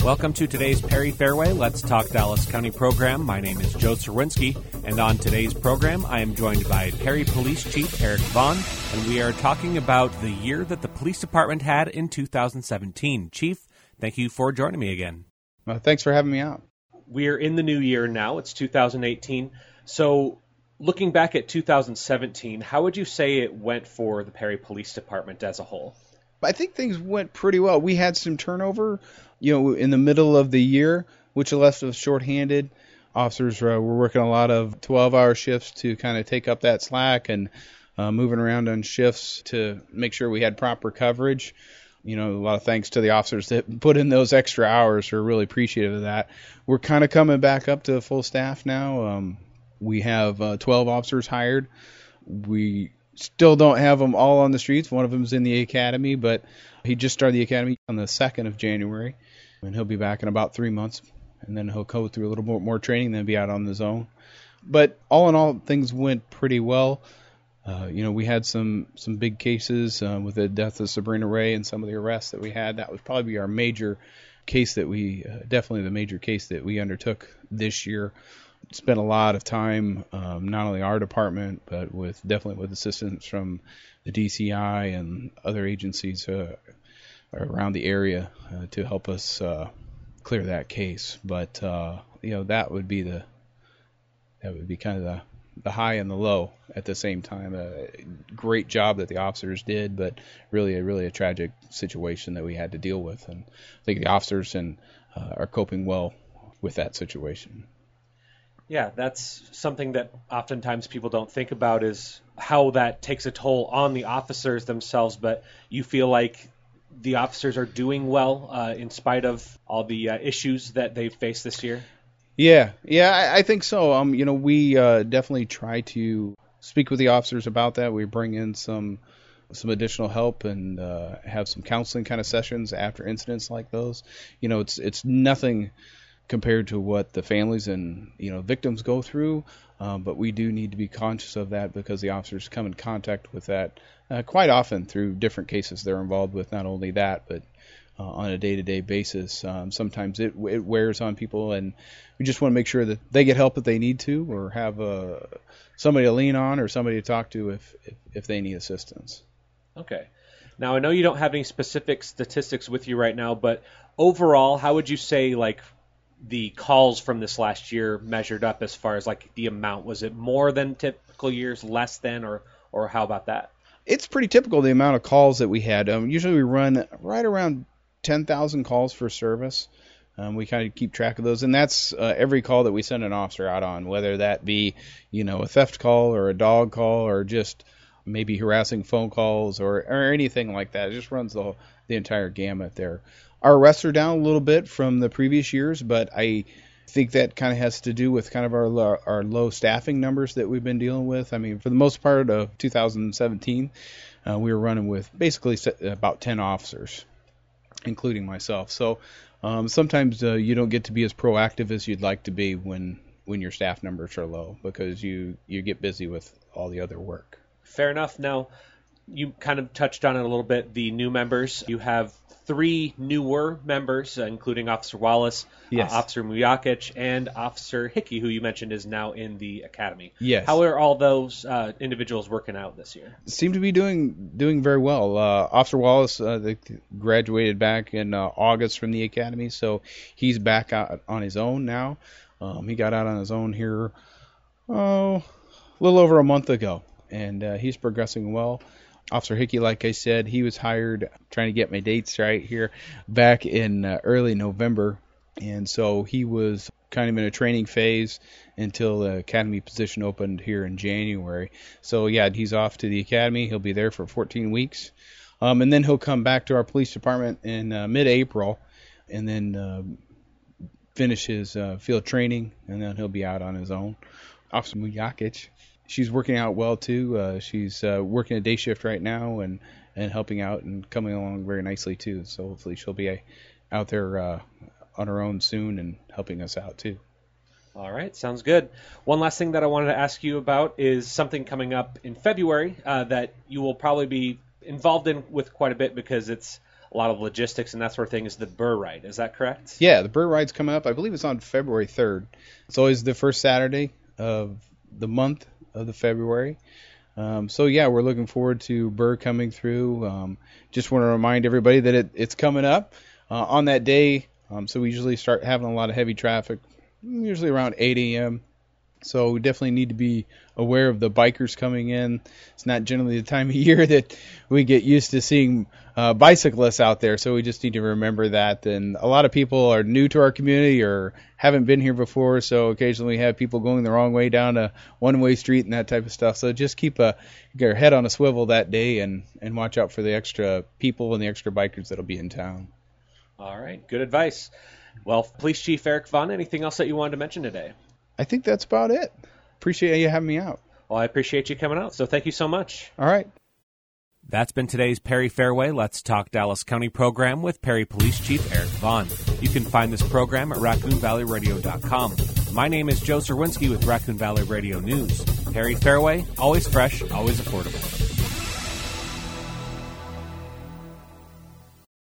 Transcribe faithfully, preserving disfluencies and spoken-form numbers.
Welcome to today's Perry Fairway Let's Talk Dallas County program. My name is Joe Serwinski, and on today's program, I am joined by Perry Police Chief Eric Vaughn, and we are talking about the year that the police department had in two thousand seventeen. Chief, thank you for joining me again. Well, thanks for having me out. We're in the new year now. It's two thousand eighteen. So looking back at two thousand seventeen, how would you say it went for the Perry Police Department as a whole? I think things went pretty well. We had some turnover, you know, in the middle of the year, which left us shorthanded. Officers uh, were working a lot of twelve-hour shifts to kind of take up that slack and uh, moving around on shifts to make sure we had proper coverage. You know, a lot of thanks to the officers that put in those extra hours. We're really appreciative of that. We're kind of coming back up to full staff now. Um, we have uh, twelve officers hired. We still don't have them all on the streets. One of them's in the academy, but he just started the academy on the second of January, and he'll be back in about three months, and then he'll go through a little more, more training, then be out on the zone. But all in all, things went pretty well. Uh, you know, we had some, some big cases uh, with the death of Sabrina Ray and some of the arrests that we had. That would probably be our major case that we, uh, definitely the major case that we undertook this year. Spent a lot of time, um, not only our department, but with definitely with assistance from the D C I and other agencies uh, around the area uh, to help us uh, clear that case. But uh, you know, that would be the that would be kind of the the high and the low at the same time. A great job that the officers did, but really a really a tragic situation that we had to deal with. And I think the officers and uh, are coping well with that situation. Yeah, that's something that oftentimes people don't think about is how that takes a toll on the officers themselves. But you feel like the officers are doing well uh, in spite of all the uh, issues that they've faced this year? Yeah, yeah, I, I think so. Um, you know, we uh, definitely try to speak with the officers about that. We bring in some some additional help and uh, have some counseling kind of sessions after incidents like those. You know, it's it's nothing compared to what the families and, you know, victims go through. Um, but we do need to be conscious of that because the officers come in contact with that uh, quite often through different cases they're involved with, not only that, but uh, on a day-to-day basis. Um, sometimes it, it wears on people, and we just want to make sure that they get help if they need to or have uh, somebody to lean on or somebody to talk to if, if, if they need assistance. Okay. Now, I know you don't have any specific statistics with you right now, but overall, how would you say, like, the calls from this last year measured up as far as like the amount? Was it more than typical years, less than, or or how about that? It's pretty typical, the amount of calls that we had. Um, usually we run right around ten thousand calls for service. Um, we kind of keep track of those, and that's uh, every call that we send an officer out on, whether that be, you know, a theft call or a dog call or just maybe harassing phone calls or, or anything like that. It just runs the whole, the entire gamut there. Our arrests are down a little bit from the previous years, but I think that kind of has to do with kind of our low, our low staffing numbers that we've been dealing with. I mean, for the most part of two thousand seventeen, uh, we were running with basically about ten officers, including myself. So um, sometimes uh, you don't get to be as proactive as you'd like to be when when your staff numbers are low because you, you get busy with all the other work. Fair enough. Now, you kind of touched on it a little bit, the new members. You have three newer members, uh, including Officer Wallace, yes. uh, Officer Mujakic, and Officer Hickey, who you mentioned is now in the academy. Yes. How are all those uh, individuals working out this year? Seem to be doing doing very well. Uh, Officer Wallace uh, they graduated back in uh, August from the academy, so he's back out on his own now. Um, he got out on his own here, oh, a little over a month ago, and uh, he's progressing well. Officer Hickey, like I said, he was hired, trying to get my dates right here, back in uh, early November. And so he was kind of in a training phase until the academy position opened here in January. So, yeah, he's off to the academy. He'll be there for fourteen weeks. Um, and then he'll come back to our police department in uh, mid-April and then uh, finish his uh, field training, and then he'll be out on his own. Officer Mujakic, she's working out well too. Uh, she's uh, working a day shift right now and, and helping out and coming along very nicely too. So hopefully she'll be a, out there uh, on her own soon and helping us out too. All right, sounds good. One last thing that I wanted to ask you about is something coming up in February uh, that you will probably be involved in with quite a bit because it's a lot of logistics and that sort of thing is the Burr Ride. Is that correct? Yeah, the Burr Ride's coming up. I believe it's on February third. It's always the first Saturday of the month of the February. Um, so, yeah, we're looking forward to Burr coming through. Um, just want to remind everybody that it, it's coming up uh, on that day. Um, so we usually start having a lot of heavy traffic, usually around eight a.m., so we definitely need to be aware of the bikers coming in. It's not generally the time of year that we get used to seeing uh, bicyclists out there, so we just need to remember that. And a lot of people are new to our community or haven't been here before, so occasionally we have people going the wrong way down a one-way street and that type of stuff. So just keep a, your head on a swivel that day and, and watch out for the extra people and the extra bikers that will be in town. All right, good advice. Well, Police Chief Eric Vaughn, anything else that you wanted to mention today? I think that's about it. Appreciate you having me out. Well, I appreciate you coming out, so thank you so much. All right. That's been today's Perry Fairway Let's Talk Dallas County program with Perry Police Chief Eric Vaughn. You can find this program at raccoon valley radio dot com. My name is Joe Serwinski with Raccoon Valley Radio News. Perry Fairway, always fresh, always affordable.